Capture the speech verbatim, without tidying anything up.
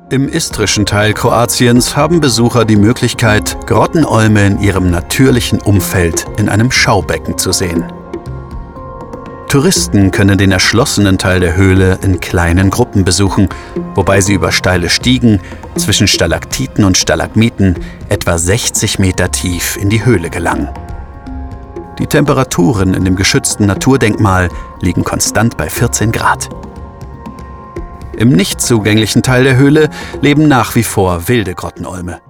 Im istrischen Teil Kroatiens haben Besucher die Möglichkeit, Grottenolme in ihrem natürlichen Umfeld in einem Schaubecken zu sehen. Touristen können den erschlossenen Teil der Höhle in kleinen Gruppen besuchen, wobei sie über steile Stiegen zwischen Stalaktiten und Stalagmiten etwa sechzig Meter tief in die Höhle gelangen. Die Temperaturen in dem geschützten Naturdenkmal liegen konstant bei vierzehn Grad. Im nicht zugänglichen Teil der Höhle leben nach wie vor wilde Grottenolme.